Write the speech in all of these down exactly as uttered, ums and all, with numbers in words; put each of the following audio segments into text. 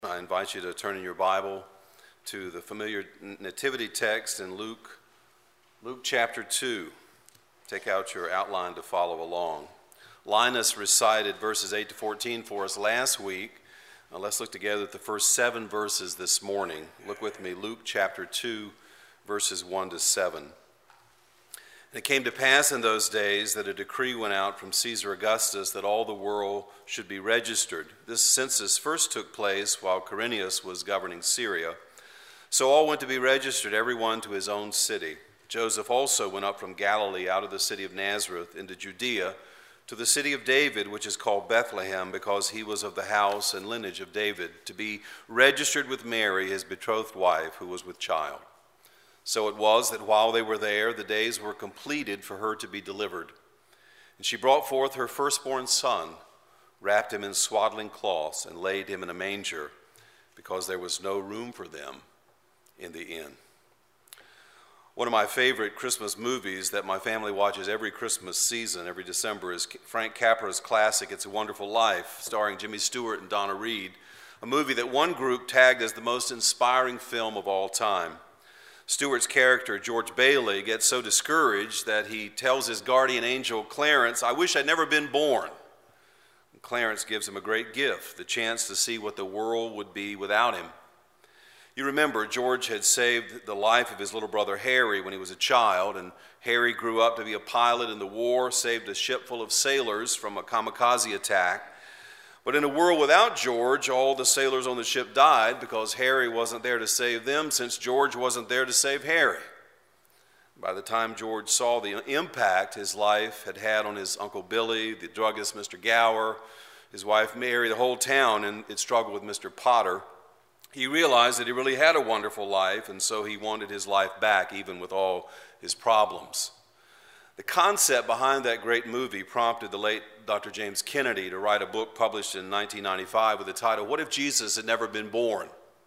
I invite you to turn in your Bible to the familiar nativity text in Luke, Luke chapter two. Take out your outline to follow along. Linus recited verses eight to fourteen for us last week. Now let's look together at the first seven verses this morning. Look with me, Luke chapter two, verses one to seven. And it came to pass in those days that a decree went out from Caesar Augustus that all the world should be registered. This census first took place while Quirinius was governing Syria. So all went to be registered, every one to his own city. Joseph also went up from Galilee out of the city of Nazareth into Judea to the city of David, which is called Bethlehem, because he was of the house and lineage of David, to be registered with Mary, his betrothed wife, who was with child. So it was that while they were there, the days were completed for her to be delivered. And she brought forth her firstborn son, wrapped him in swaddling cloths, and laid him in a manger, because there was no room for them in the inn. One of my favorite Christmas movies that my family watches every Christmas season, every December, is Frank Capra's classic, It's a Wonderful Life, starring Jimmy Stewart and Donna Reed, a movie that one group tagged as the most inspiring film of all time. Stewart's character, George Bailey, gets so discouraged that he tells his guardian angel, Clarence, I wish I'd never been born. And Clarence gives him a great gift, the chance to see what the world would be without him. You remember, George had saved the life of his little brother Harry when he was a child, and Harry grew up to be a pilot in the war, saved a ship full of sailors from a kamikaze attack. But in a world without George, all the sailors on the ship died because Harry wasn't there to save them, since George wasn't there to save Harry. By the time George saw the impact his life had had on his Uncle Billy, the druggist Mister Gower, his wife Mary, the whole town, and its struggle with Mister Potter, he realized that he really had a wonderful life, and so he wanted his life back, even with all his problems. The concept behind that great movie prompted the late Doctor James Kennedy to write a book published in nineteen ninety-five with the title, What If Jesus Had Never Been Born?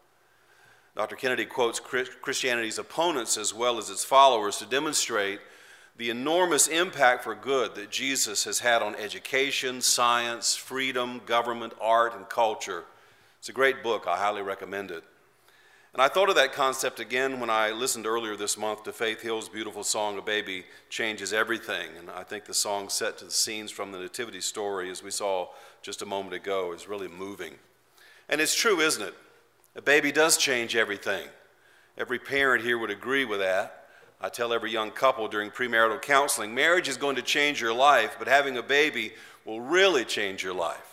Doctor Kennedy quotes Christianity's opponents as well as its followers to demonstrate the enormous impact for good that Jesus has had on education, science, freedom, government, art, and culture. It's a great book. I highly recommend it. And I thought of that concept again when I listened earlier this month to Faith Hill's beautiful song, A Baby Changes Everything. And I think the song set to the scenes from the Nativity story, as we saw just a moment ago, is really moving. And it's true, isn't it? A baby does change everything. Every parent here would agree with that. I tell every young couple during premarital counseling, marriage is going to change your life, but having a baby will really change your life.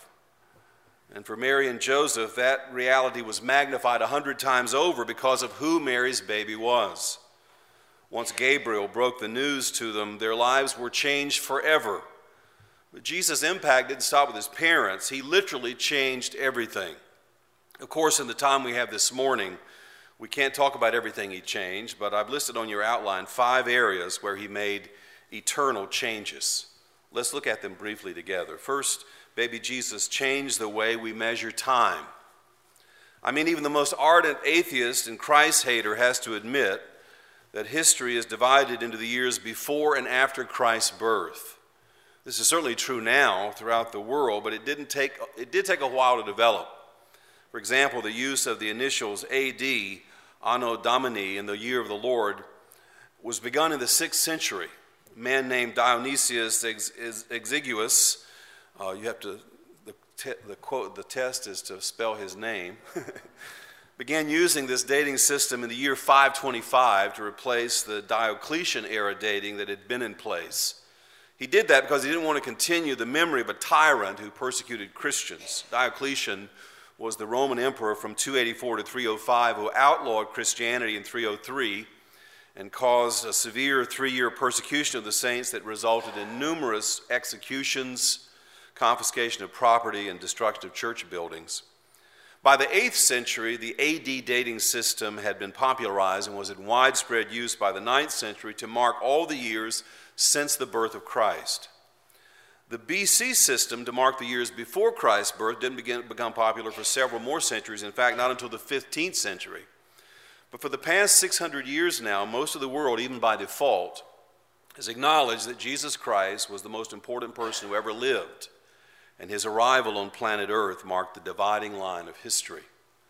And for Mary and Joseph, that reality was magnified a hundred times over because of who Mary's baby was. Once Gabriel broke the news to them, their lives were changed forever. But Jesus' impact didn't stop with his parents. He literally changed everything. Of course, in the time we have this morning, we can't talk about everything he changed, but I've listed on your outline five areas where he made eternal changes. Let's look at them briefly together. First, baby Jesus changed the way we measure time. I mean, even the most ardent atheist and Christ hater has to admit that history is divided into the years before and after Christ's birth. This is certainly true now throughout the world, but it didn't take, it did take a while to develop. For example, the use of the initials A D, Anno Domini, in the year of the Lord, was begun in the sixth century. A man named Dionysius Exiguus, Uh, you have to, the, te, the quote, the test is to spell his name, began using this dating system in the year five twenty-five to replace the Diocletian era dating that had been in place. He did that because he didn't want to continue the memory of a tyrant who persecuted Christians. Diocletian was the Roman emperor from two eighty-four to three oh five who outlawed Christianity in three oh three and caused a severe three-year persecution of the saints that resulted in numerous executions, confiscation of property, and destruction of church buildings. By the eighth century, the A D dating system had been popularized and was in widespread use by the ninth century to mark all the years since the birth of Christ. The B C system, to mark the years before Christ's birth, didn't begin, become popular for several more centuries, in fact, not until the fifteenth century. But for the past six hundred years now, most of the world, even by default, has acknowledged that Jesus Christ was the most important person who ever lived, and his arrival on planet Earth marked the dividing line of history.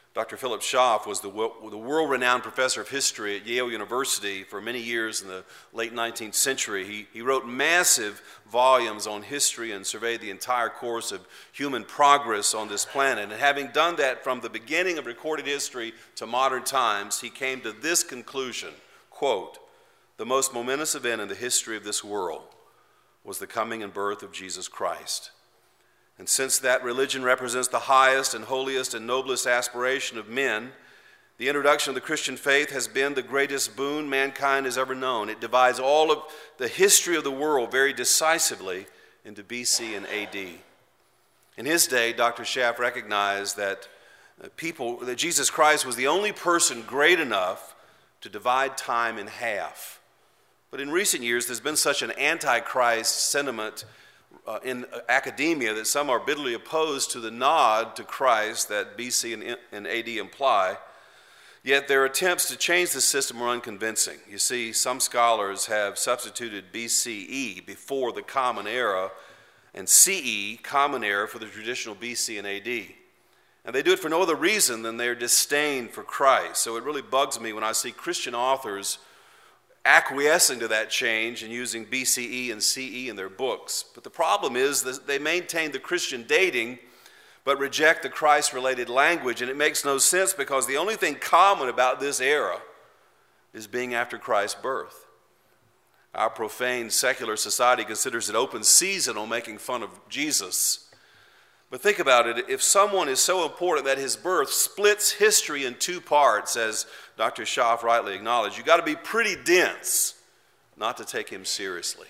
Doctor Philip Schaff was the, the world-renowned professor of history at Yale University for many years in the late nineteenth century. He, he wrote massive volumes on history and surveyed the entire course of human progress on this planet. And having done that from the beginning of recorded history to modern times, he came to this conclusion, quote, "The most momentous event in the history of this world was the coming and birth of Jesus Christ. And since that religion represents the highest and holiest and noblest aspiration of men, the introduction of the Christian faith has been the greatest boon mankind has ever known. It divides all of the history of the world very decisively into B C and A D. In his day, Doctor Schaff recognized that people, that Jesus Christ was the only person great enough to divide time in half. But in recent years, there's been such an anti-Christ sentiment Uh, in academia that some are bitterly opposed to the nod to Christ that B C and, and A D imply, yet their attempts to change the system are unconvincing. You see, some scholars have substituted B C E before the Common Era and C E, Common Era, for the traditional B C and A D. And they do it for no other reason than their disdain for Christ. So it really bugs me when I see Christian authors acquiescing to that change and using B C E and C E in their books. But the problem is that they maintain the Christian dating but reject the Christ-related language, and it makes no sense because the only thing common about this era is being after Christ's birth. Our profane secular society considers it open season on making fun of Jesus. But think about it, if someone is so important that his birth splits history in two parts, as Doctor Schaff rightly acknowledged, you've got to be pretty dense not to take him seriously.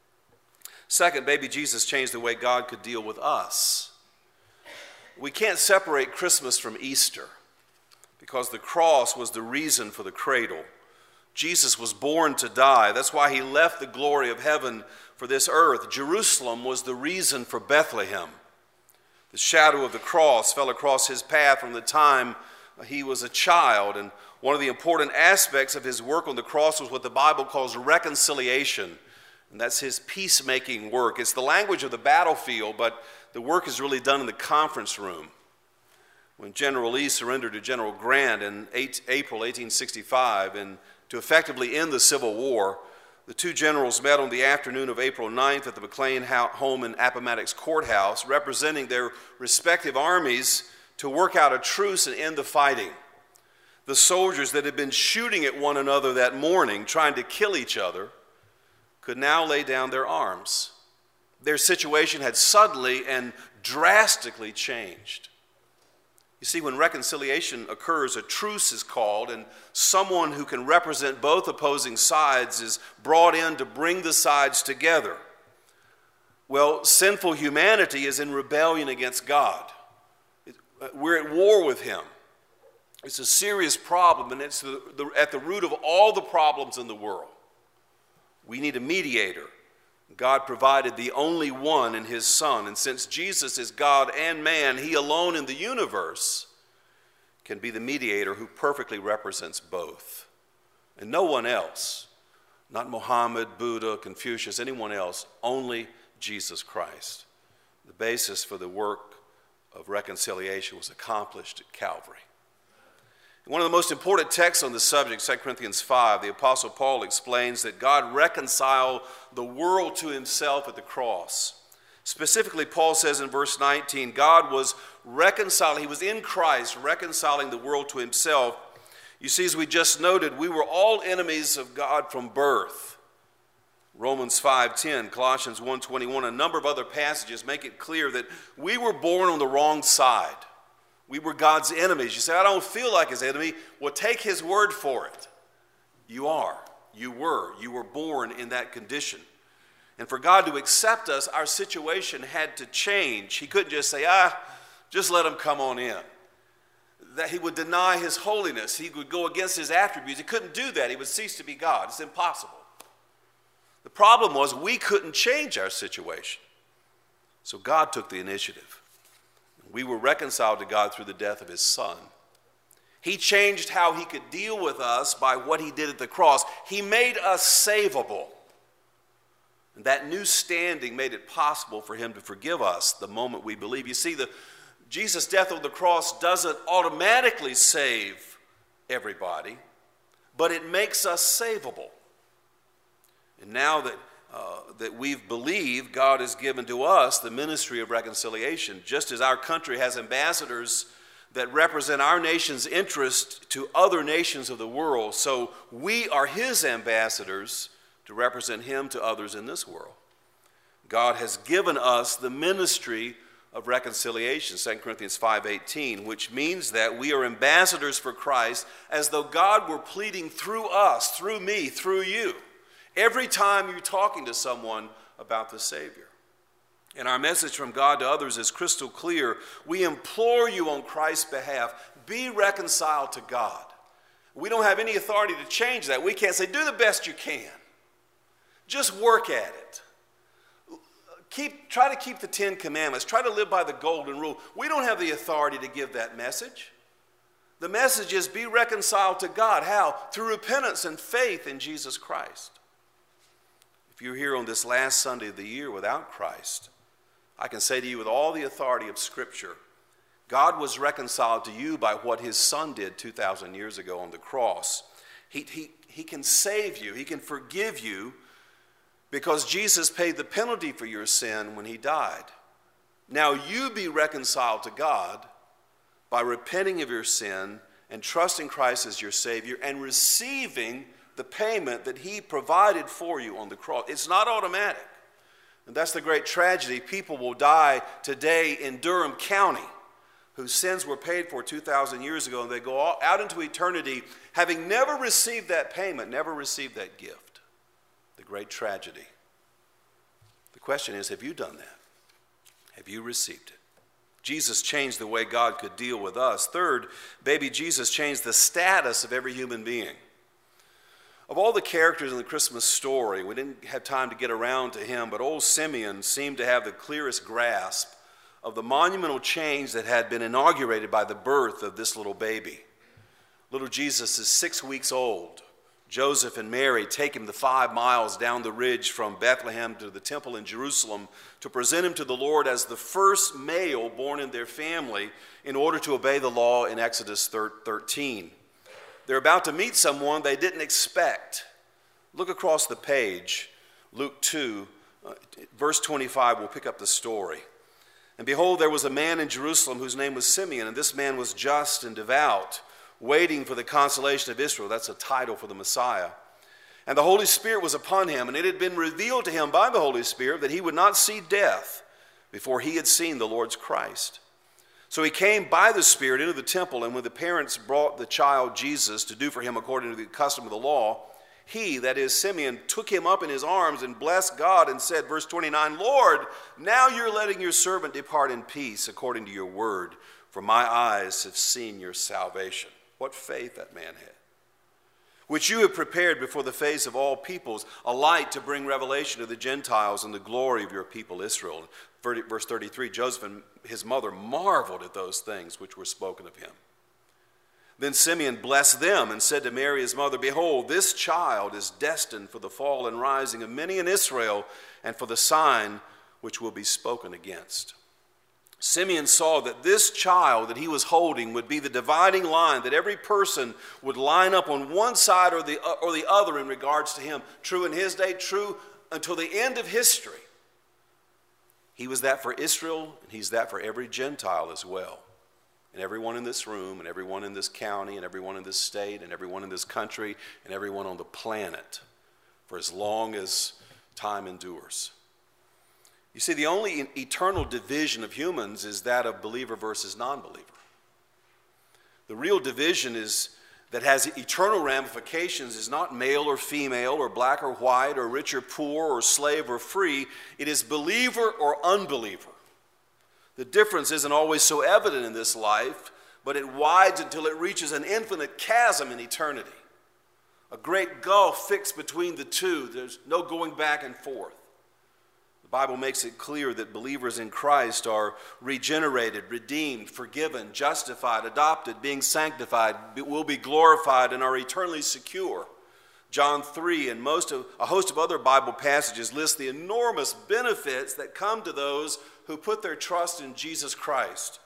Second, baby Jesus changed the way God could deal with us. We can't separate Christmas from Easter because the cross was the reason for the cradle. Jesus was born to die. That's why he left the glory of heaven for this earth. Jerusalem was the reason for Bethlehem. The shadow of the cross fell across his path from the time he was a child. And one of the important aspects of his work on the cross was what the Bible calls reconciliation. And that's his peacemaking work. It's the language of the battlefield, but the work is really done in the conference room. When General Lee surrendered to General Grant in April eighteen sixty-five and to effectively end the Civil War, the two generals met on the afternoon of April ninth at the McLean home in Appomattox Courthouse, representing their respective armies to work out a truce and end the fighting. The soldiers that had been shooting at one another that morning, trying to kill each other, could now lay down their arms. Their situation had suddenly and drastically changed. You see, when reconciliation occurs, a truce is called, and someone who can represent both opposing sides is brought in to bring the sides together. Well, sinful humanity is in rebellion against God. We're at war with him. It's a serious problem, and it's the, the, at the root of all the problems in the world. We need a mediator. God provided the only one in his Son. And since Jesus is God and man, he alone in the universe can be the mediator who perfectly represents both. And no one else, not Muhammad, Buddha, Confucius, anyone else, only Jesus Christ. The basis for the work of reconciliation was accomplished at Calvary. One of the most important texts on the subject, Second Corinthians five, the Apostle Paul explains that God reconciled the world to himself at the cross. Specifically, Paul says in verse nineteen, God was reconciling, he was in Christ reconciling the world to himself. You see, as we just noted, we were all enemies of God from birth. Romans five ten, Colossians one twenty-one, a number of other passages make it clear that we were born on the wrong side. We were God's enemies. You say, I don't feel like his enemy. Well, take his word for it. You are. You were. You were born in that condition. And for God to accept us, our situation had to change. He couldn't just say, ah, just let him come on in. That he would deny his holiness. He would go against his attributes. He couldn't do that. He would cease to be God. It's impossible. The problem was we couldn't change our situation. So God took the initiative. We were reconciled to God through the death of his Son. He changed how he could deal with us by what he did at the cross. He made us savable. And that new standing made it possible for him to forgive us the moment we believe. You see, the Jesus' death on the cross doesn't automatically save everybody, but it makes us savable. And now that, uh, that we've believed, God has given to us the ministry of reconciliation. Just as our country has ambassadors that represent our nation's interest to other nations of the world, so we are his ambassadors to represent him to others in this world. God has given us the ministry of reconciliation, Second Corinthians five eighteen, which means that we are ambassadors for Christ as though God were pleading through us, through me, through you, every time you're talking to someone about the Savior. And our message from God to others is crystal clear. We implore you on Christ's behalf, be reconciled to God. We don't have any authority to change that. We can't say, do the best you can. Just work at it. Keep, try to keep the Ten Commandments. Try to live by the golden rule. We don't have the authority to give that message. The message is be reconciled to God. How? Through repentance and faith in Jesus Christ. If you're here on this last Sunday of the year without Christ, I can say to you with all the authority of Scripture, God was reconciled to you by what his Son did two thousand years ago on the cross. He, he, he can save you. He can forgive you because Jesus paid the penalty for your sin when he died. Now you be reconciled to God by repenting of your sin and trusting Christ as your Savior and receiving the payment that he provided for you on the cross. It's not automatic. And that's the great tragedy. People will die today in Durham County whose sins were paid for two thousand years ago, and they go out into eternity having never received that payment, never received that gift. The great tragedy. The question is, have you done that? Have you received it? Jesus changed the way God could deal with us. Third, baby Jesus changed the status of every human being. Of all the characters in the Christmas story, we didn't have time to get around to him, but old Simeon seemed to have the clearest grasp of the monumental change that had been inaugurated by the birth of this little baby. Little Jesus is six weeks old. Joseph and Mary take him the five miles down the ridge from Bethlehem to the temple in Jerusalem to present him to the Lord as the first male born in their family in order to obey the law in Exodus thirteen. They're about to meet someone they didn't expect. Look across the page, Luke two, uh, verse twenty-five, we'll pick up the story. And behold, there was a man in Jerusalem whose name was Simeon, and this man was just and devout, waiting for the consolation of Israel. That's a title for the Messiah. And the Holy Spirit was upon him, and it had been revealed to him by the Holy Spirit that he would not see death before he had seen the Lord's Christ. So he came by the Spirit into the temple, and when the parents brought the child Jesus to do for him according to the custom of the law, he, that is Simeon, took him up in his arms and blessed God and said, verse twenty-nine, Lord, now you're letting your servant depart in peace according to your word, for my eyes have seen your salvation. What faith that man had. Which you have prepared before the face of all peoples, a light to bring revelation to the Gentiles and the glory of your people Israel. Verse thirty-three, Joseph and his mother marveled at those things which were spoken of him. Then Simeon blessed them and said to Mary his mother, Behold, this child is destined for the fall and rising of many in Israel, and for the sign which will be spoken against. Simeon saw that this child that he was holding would be the dividing line, that every person would line up on one side or the, or the other in regards to him. True in his day, true until the end of history. He was that for Israel, and he's that for every Gentile as well. And everyone in this room, and everyone in this county, and everyone in this state, and everyone in this country, and everyone on the planet, for as long as time endures. You see, the only eternal division of humans is that of believer versus non-believer. The real division is that has eternal ramifications is not male or female, or black or white, or rich or poor, or slave or free. It is believer or unbeliever. The difference isn't always so evident in this life, but it widens until it reaches an infinite chasm in eternity. A great gulf fixed between the two. There's no going back and forth. The Bible makes it clear that believers in Christ are regenerated, redeemed, forgiven, justified, adopted, being sanctified, will be glorified, and are eternally secure. John three and most of, a host of other Bible passages list the enormous benefits that come to those who put their trust in Jesus Christ.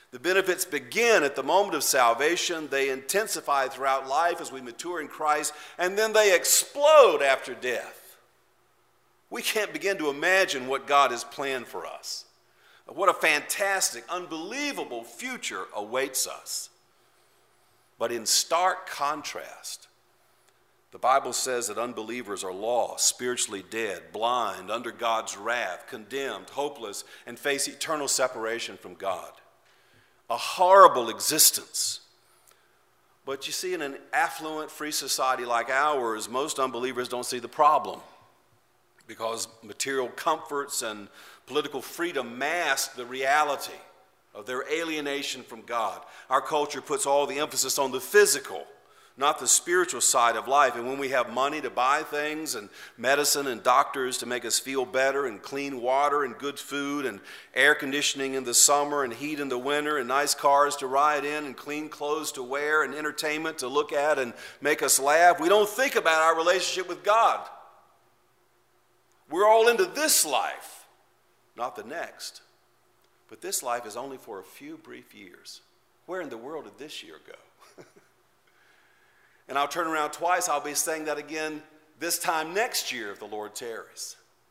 The benefits begin at the moment of salvation. They intensify throughout life as we mature in Christ, and then they explode after death. We can't begin to imagine what God has planned for us. What a fantastic, unbelievable future awaits us. But in stark contrast, the Bible says that unbelievers are lost, spiritually dead, blind, under God's wrath, condemned, hopeless, and face eternal separation from God. A horrible existence. But you see, in an affluent, free society like ours, most unbelievers don't see the problem, because material comforts and political freedom mask the reality of their alienation from God. Our culture puts all the emphasis on the physical, not the spiritual side of life. And when we have money to buy things and medicine and doctors to make us feel better, and clean water and good food and air conditioning in the summer and heat in the winter and nice cars to ride in and clean clothes to wear and entertainment to look at and make us laugh, we don't think about our relationship with God. We're all into this life, not the next. But this life is only for a few brief years. Where in the world did this year go? And I'll turn around twice. I'll be saying that again this time next year if the Lord tarries.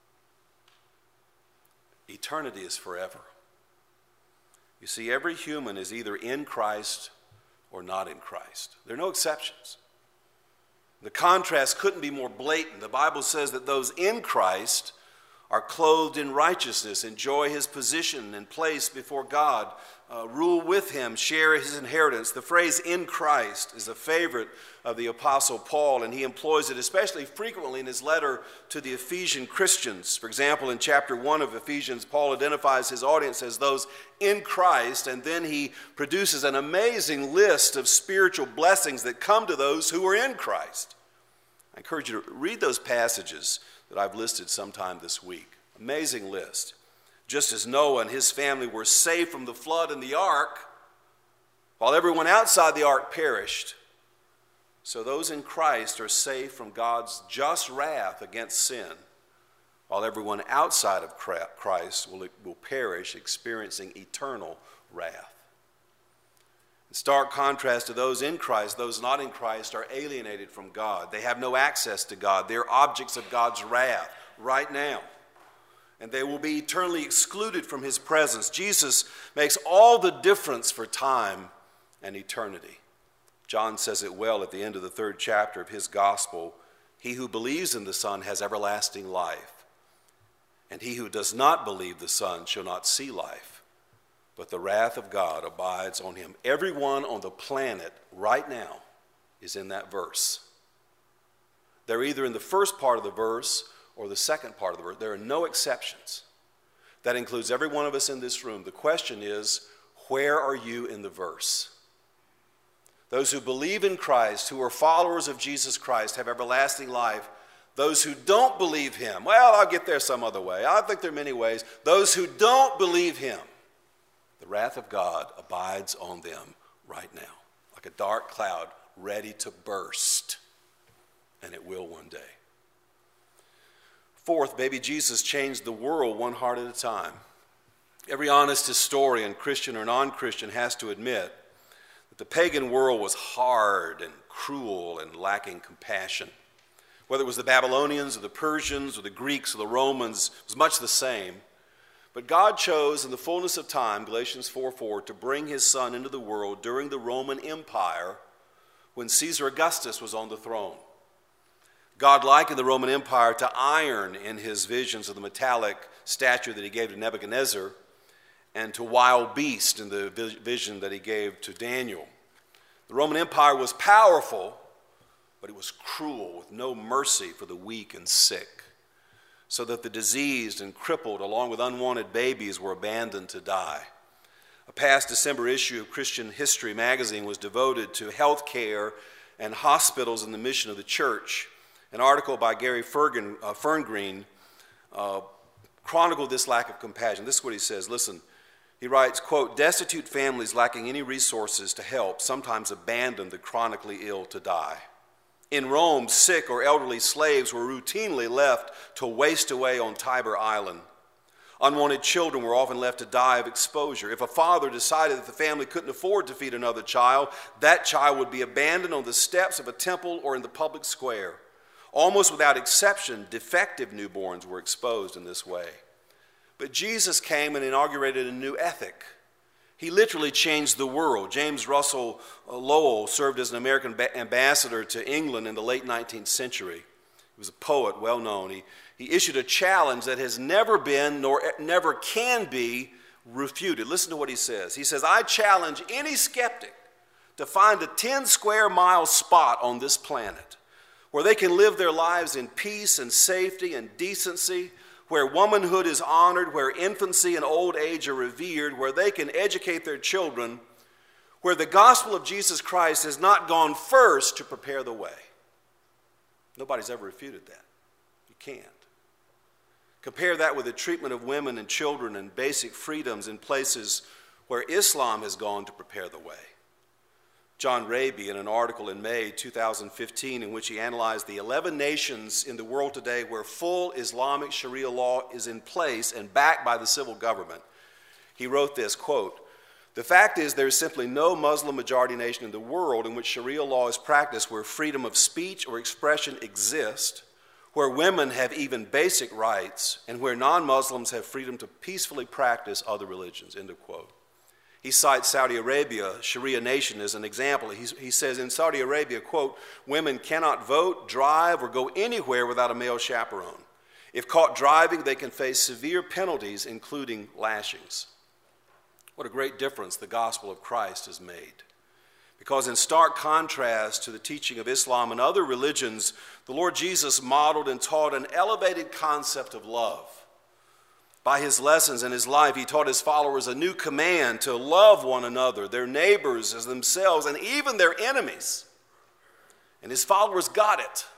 Eternity is forever. You see, every human is either in Christ or not in Christ. There are no exceptions. The contrast couldn't be more blatant. The Bible says that those in Christ are clothed in righteousness, enjoy his position and place before God, uh, rule with him, share his inheritance. The phrase in Christ is a favorite of the Apostle Paul, and he employs it especially frequently in his letter to the Ephesian Christians. For example, in chapter one of Ephesians, Paul identifies his audience as those in Christ, and then he produces an amazing list of spiritual blessings that come to those who are in Christ. I encourage you to read those passages that I've listed sometime this week. Amazing list. Just as Noah and his family were saved from the flood in the ark, while everyone outside the ark perished, so those in Christ are saved from God's just wrath against sin, while everyone outside of Christ will, will perish, experiencing eternal wrath. In stark contrast to those in Christ, those not in Christ are alienated from God. They have no access to God. They're objects of God's wrath right now. And they will be eternally excluded from his presence. Jesus makes all the difference for time and eternity. John says it well at the end of the third chapter of his gospel. He who believes in the Son has everlasting life, and he who does not believe the Son shall not see life, but the wrath of God abides on him. Everyone on the planet right now is in that verse. They're either in the first part of the verse or the second part of the verse. There are no exceptions. That includes every one of us in this room. The question is, where are you in the verse? Those who believe in Christ, who are followers of Jesus Christ, have everlasting life. Those who don't believe him, well, I'll get there some other way. I think there are many ways. Those who don't believe him, the wrath of God abides on them right now, like a dark cloud ready to burst, and it will one day. Fourth, baby Jesus changed the world one heart at a time. Every honest historian, Christian or non-Christian, has to admit that the pagan world was hard and cruel and lacking compassion. Whether it was the Babylonians or the Persians or the Greeks or the Romans, it was much the same. But God chose in the fullness of time, Galatians four four, to bring his Son into the world during the Roman Empire when Caesar Augustus was on the throne. God likened the Roman Empire to iron in his visions of the metallic statue that he gave to Nebuchadnezzar and to wild beasts in the vision that he gave to Daniel. The Roman Empire was powerful, but it was cruel, with no mercy for the weak and sick, so that the diseased and crippled, along with unwanted babies, were abandoned to die. A past December issue of Christian History magazine was devoted to health care and hospitals and the mission of the church. An article by Gary Fergen, uh, Ferngreen uh, chronicled this lack of compassion. This is what he says. Listen, he writes, quote, "Destitute families lacking any resources to help sometimes abandon the chronically ill to die. In Rome, sick or elderly slaves were routinely left to waste away on Tiber Island. Unwanted children were often left to die of exposure. If a father decided that the family couldn't afford to feed another child, that child would be abandoned on the steps of a temple or in the public square. Almost without exception, defective newborns were exposed in this way. But Jesus came and inaugurated a new ethic. He literally changed the world. James Russell Lowell served as an American ambassador to England in the late nineteenth century. He was a poet, well known. He, he issued a challenge that has never been nor never can be refuted. Listen to what he says. He says, I challenge any skeptic to find a ten square mile spot on this planet where they can live their lives in peace and safety and decency, where womanhood is honored, where infancy and old age are revered, where they can educate their children, where the gospel of Jesus Christ has not gone first to prepare the way. Nobody's ever refuted that. You can't. Compare that with the treatment of women and children and basic freedoms in places where Islam has gone to prepare the way. John Raby, in an article in May two thousand fifteen in which he analyzed the eleven nations in the world today where full Islamic Sharia law is in place and backed by the civil government, he wrote this, quote, the fact is there is simply no Muslim majority nation in the world in which Sharia law is practiced where freedom of speech or expression exists, where women have even basic rights, and where non-Muslims have freedom to peacefully practice other religions, end of quote. He cites Saudi Arabia, Sharia nation, as an example. He, he says in Saudi Arabia, quote, women cannot vote, drive, or go anywhere without a male chaperone. If caught driving, they can face severe penalties, including lashings. What a great difference the gospel of Christ has made. Because in stark contrast to the teaching of Islam and other religions, the Lord Jesus modeled and taught an elevated concept of love. By his lessons and his life, he taught his followers a new command to love one another, their neighbors as themselves, and even their enemies. And his followers got it.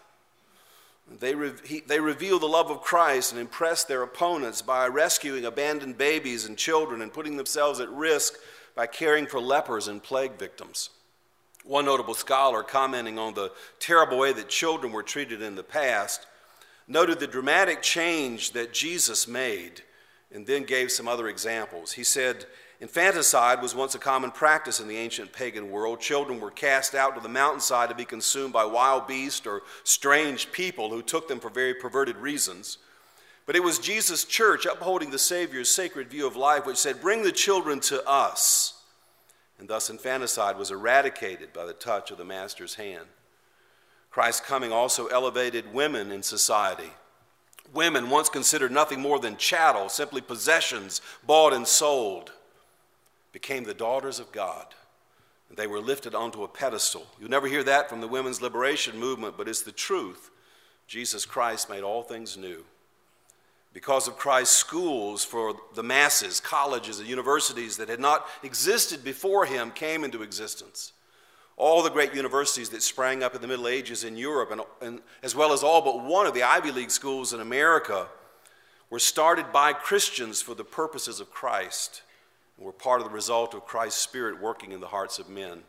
They, re- he, they revealed the love of Christ and impressed their opponents by rescuing abandoned babies and children and putting themselves at risk by caring for lepers and plague victims. One notable scholar, commenting on the terrible way that children were treated in the past, noted the dramatic change that Jesus made and then gave some other examples. He said, infanticide was once a common practice in the ancient pagan world. Children were cast out to the mountainside to be consumed by wild beasts or strange people who took them for very perverted reasons. But it was Jesus' church, upholding the Savior's sacred view of life, which said, bring the children to us. And thus infanticide was eradicated by the touch of the Master's hand. Christ's coming also elevated women in society. Women, once considered nothing more than chattel, simply possessions bought and sold, became the daughters of God. They were lifted onto a pedestal. You'll never hear that from the women's liberation movement, but it's the truth. Jesus Christ made all things new. Because of Christ's schools for the masses, colleges and universities that had not existed before him came into existence. All the great universities that sprang up in the Middle Ages in Europe, and, and as well as all but one of the Ivy League schools in America, were started by Christians for the purposes of Christ and were part of the result of Christ's Spirit working in the hearts of men.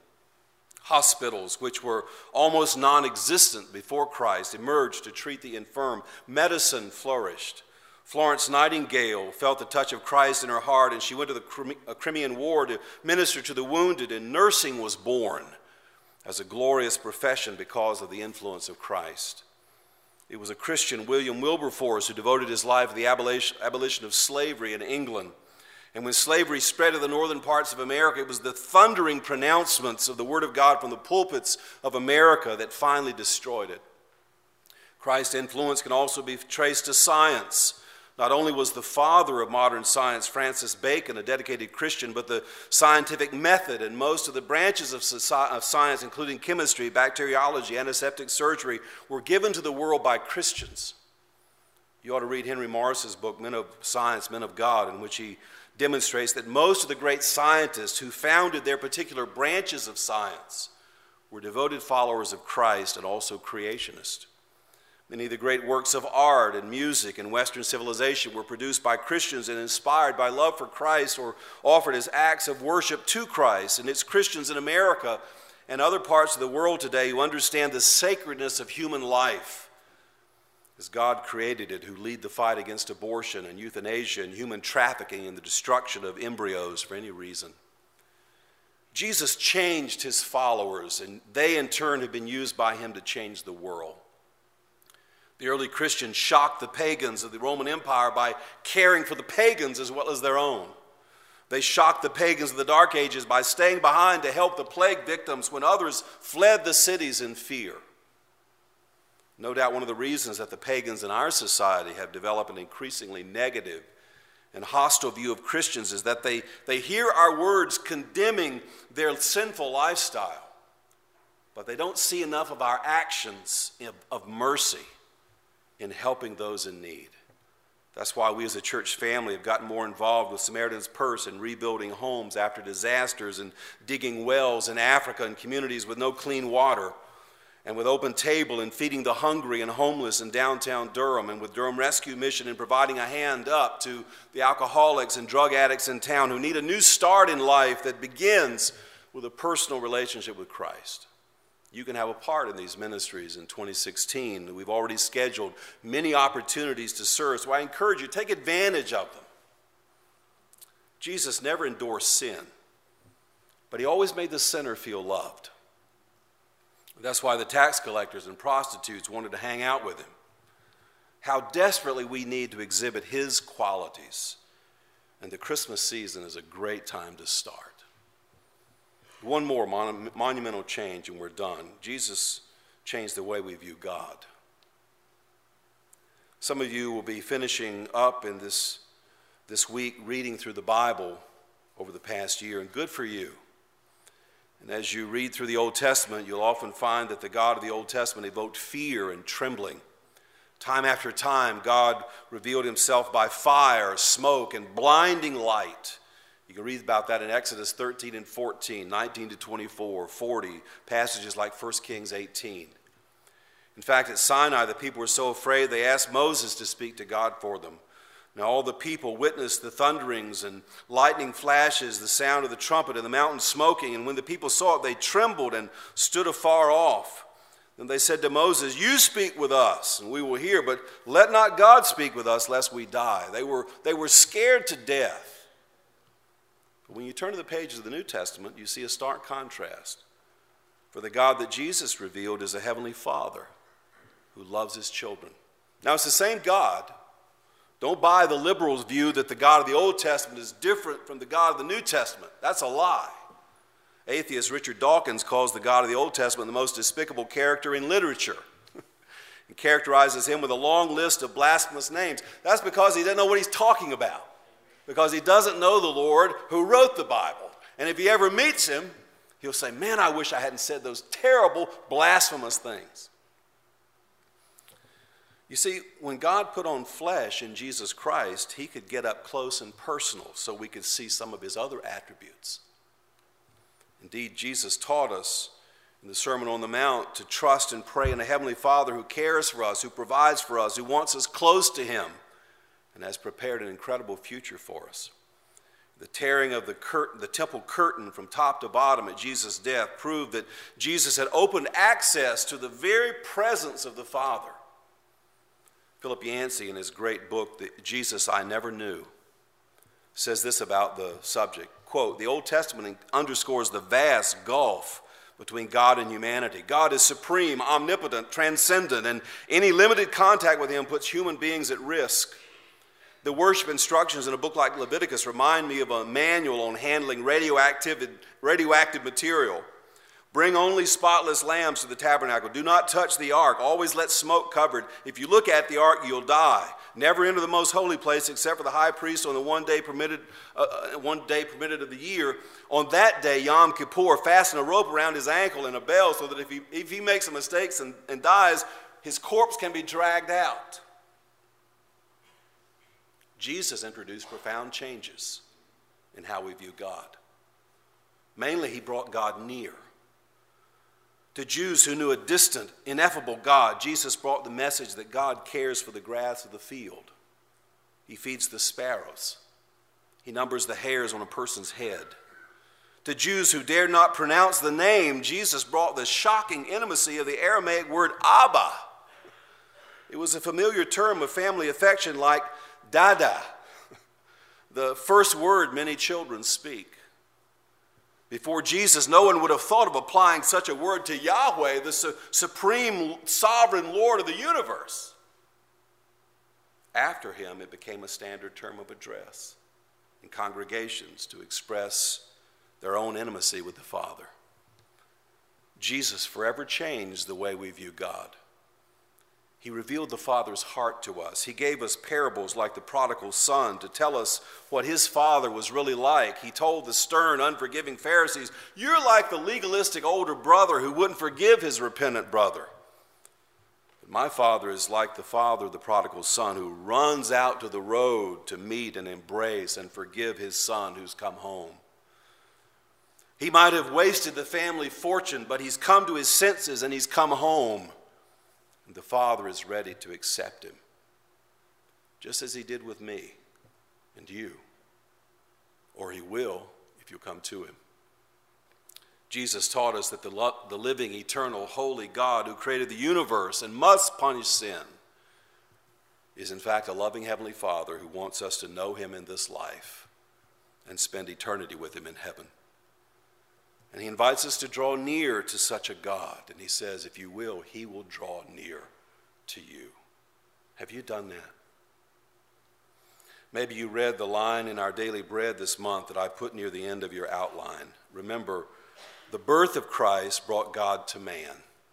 Hospitals, which were almost non-existent before Christ, emerged to treat the infirm. Medicine flourished. Florence Nightingale felt the touch of Christ in her heart, and she went to the Crimean War to minister to the wounded, and nursing was born as a glorious profession because of the influence of Christ. It was a Christian, William Wilberforce, who devoted his life to the abolition of slavery in England. And when slavery spread to the northern parts of America, it was the thundering pronouncements of the Word of God from the pulpits of America that finally destroyed it. Christ's influence can also be traced to science. Not only was the father of modern science, Francis Bacon, a dedicated Christian, but the scientific method and most of the branches of science, including chemistry, bacteriology, antiseptic surgery, were given to the world by Christians. You ought to read Henry Morris's book, Men of Science, Men of God, in which he demonstrates that most of the great scientists who founded their particular branches of science were devoted followers of Christ and also creationists. Many of the great works of art and music in Western civilization were produced by Christians and inspired by love for Christ or offered as acts of worship to Christ. And it's Christians in America and other parts of the world today who understand the sacredness of human life as God created it, who lead the fight against abortion and euthanasia and human trafficking and the destruction of embryos for any reason. Jesus changed his followers, and they in turn have been used by him to change the world. The early Christians shocked the pagans of the Roman Empire by caring for the pagans as well as their own. They shocked the pagans of the Dark Ages by staying behind to help the plague victims when others fled the cities in fear. No doubt one of the reasons that the pagans in our society have developed an increasingly negative and hostile view of Christians is that they, they hear our words condemning their sinful lifestyle, but they don't see enough of our actions of, of mercy in helping those in need. That's why we as a church family have gotten more involved with Samaritan's Purse and rebuilding homes after disasters and digging wells in Africa and communities with no clean water, and with Open Table and feeding the hungry and homeless in downtown Durham, and with Durham Rescue Mission and providing a hand up to the alcoholics and drug addicts in town who need a new start in life that begins with a personal relationship with Christ. You can have a part in these ministries in twenty sixteen. We've already scheduled many opportunities to serve, so I encourage you, take advantage of them. Jesus never endorsed sin, but he always made the sinner feel loved. That's why the tax collectors and prostitutes wanted to hang out with him. How desperately we need to exhibit his qualities. And the Christmas season is a great time to start. One more mon- monumental change and we're done. Jesus changed the way we view God. Some of you will be finishing up in this, this week reading through the Bible over the past year, and good for you. And as you read through the Old Testament, you'll often find that the God of the Old Testament evoked fear and trembling. Time after time, God revealed himself by fire, smoke, and blinding light. You can read about that in Exodus thirteen and fourteen, nineteen to twenty-four, forty, passages like First Kings eighteen. In fact, at Sinai, the people were so afraid they asked Moses to speak to God for them. Now all the people witnessed the thunderings and lightning flashes, the sound of the trumpet and the mountain smoking. And when the people saw it, they trembled and stood afar off. Then they said to Moses, "You speak with us, and we will hear, but let not God speak with us, lest we die." They were, they were scared to death. But when you turn to the pages of the New Testament, you see a stark contrast. For the God that Jesus revealed is a heavenly Father who loves his children. Now it's the same God. Don't buy the liberals' view that the God of the Old Testament is different from the God of the New Testament. That's a lie. Atheist Richard Dawkins calls the God of the Old Testament the most despicable character in literature and characterizes him with a long list of blasphemous names. That's because he doesn't know what he's talking about, because he doesn't know the Lord who wrote the Bible. And if he ever meets him, he'll say, "Man, I wish I hadn't said those terrible, blasphemous things." You see, when God put on flesh in Jesus Christ, he could get up close and personal so we could see some of his other attributes. Indeed, Jesus taught us in the Sermon on the Mount to trust and pray in a Heavenly Father who cares for us, who provides for us, who wants us close to him, and has prepared an incredible future for us. The tearing of the curtain, the temple curtain from top to bottom at Jesus' death proved that Jesus had opened access to the very presence of the Father. Philip Yancey, in his great book, The Jesus I Never Knew, says this about the subject. Quote, "The Old Testament underscores the vast gulf between God and humanity. God is supreme, omnipotent, transcendent, and any limited contact with him puts human beings at risk. The worship instructions in a book like Leviticus remind me of a manual on handling radioactive, radioactive material. Bring only spotless lambs to the tabernacle. Do not touch the ark. Always let smoke covered. If you look at the ark, you'll die. Never enter the most holy place except for the high priest on the one day permitted, uh, one day permitted of the year. On that day, Yom Kippur, fasten a rope around his ankle and a bell so that if he, if he makes some mistakes and, and dies, his corpse can be dragged out." Jesus introduced profound changes in how we view God. Mainly, he brought God near. To Jews who knew a distant, ineffable God, Jesus brought the message that God cares for the grass of the field. He feeds the sparrows. He numbers the hairs on a person's head. To Jews who dared not pronounce the name, Jesus brought the shocking intimacy of the Aramaic word Abba. It was a familiar term of family affection like dada, the first word many children speak. Before Jesus, no one would have thought of applying such a word to Yahweh, the su- supreme sovereign Lord of the universe. After him, it became a standard term of address in congregations to express their own intimacy with the Father. Jesus forever changed the way we view God. He revealed the Father's heart to us. He gave us parables like the prodigal son to tell us what his father was really like. He told the stern, unforgiving Pharisees, "You're like the legalistic older brother who wouldn't forgive his repentant brother. But my Father is like the father of the prodigal son who runs out to the road to meet and embrace and forgive his son who's come home. He might have wasted the family fortune, but he's come to his senses and he's come home. And the Father is ready to accept him, just as he did with me and you, or he will if you come to him." Jesus taught us that the, lo- the living, eternal, holy God who created the universe and must punish sin is in fact a loving Heavenly Father who wants us to know him in this life and spend eternity with him in heaven. And he invites us to draw near to such a God. And he says, if you will, he will draw near to you. Have you done that? Maybe you read the line in our daily bread this month that I put near the end of your outline. Remember, the birth of Christ brought God to man.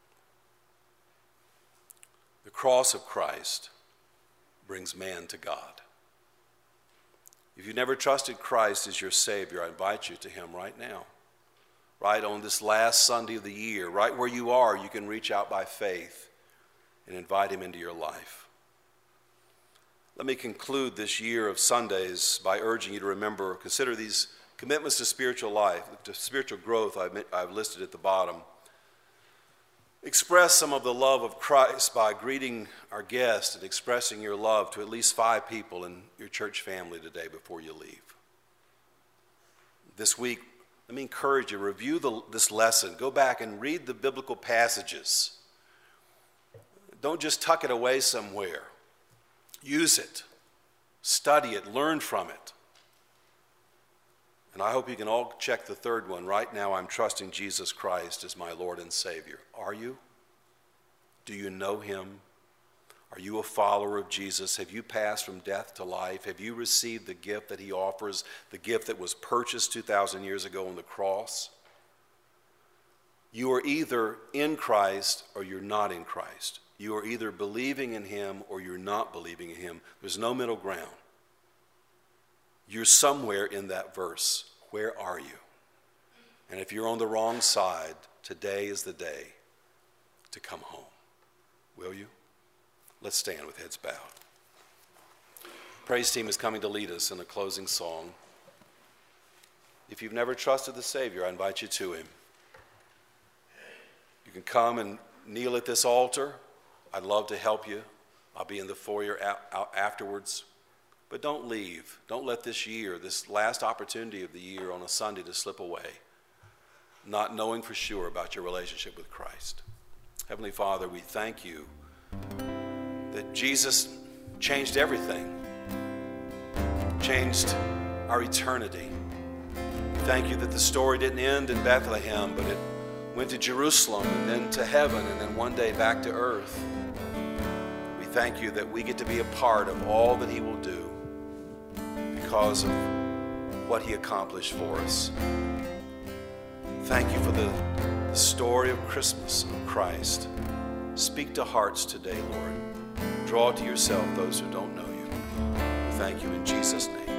The cross of Christ brings man to God. If you've never trusted Christ as your Savior, I invite you to him right now. Right on this last Sunday of the year, right where you are, you can reach out by faith and invite him into your life. Let me conclude this year of Sundays by urging you to remember, consider these commitments to spiritual life, to spiritual growth I've, I've listed at the bottom. Express some of the love of Christ by greeting our guests and expressing your love to at least five people in your church family today before you leave. This week, let me encourage you, review the, this lesson. Go back and read the biblical passages. Don't just tuck it away somewhere. Use it. Study it. Learn from it. And I hope you can all check the third one. Right now, I'm trusting Jesus Christ as my Lord and Savior. Are you? Do you know him? Are you a follower of Jesus? Have you passed from death to life? Have you received the gift that he offers, the gift that was purchased two thousand years ago on the cross? You are either in Christ or you're not in Christ. You are either believing in him or you're not believing in him. There's no middle ground. You're somewhere in that verse. Where are you? And if you're on the wrong side, today is the day to come home. Will you? Let's stand with heads bowed. Praise team is coming to lead us in a closing song. If you've never trusted the Savior, I invite you to him. You can come and kneel at this altar. I'd love to help you. I'll be in the foyer afterwards. But don't leave. Don't let this year, this last opportunity of the year on a Sunday, to slip away, not knowing for sure about your relationship with Christ. Heavenly Father, we thank you that Jesus changed everything, changed our eternity. We thank you that the story didn't end in Bethlehem, but it went to Jerusalem and then to heaven and then one day back to earth. We thank you that we get to be a part of all that he will do because of what he accomplished for us. Thank you for the, the story of Christmas of Christ. Speak to hearts today, Lord. Draw to yourself those who don't know you. We thank you in Jesus' name.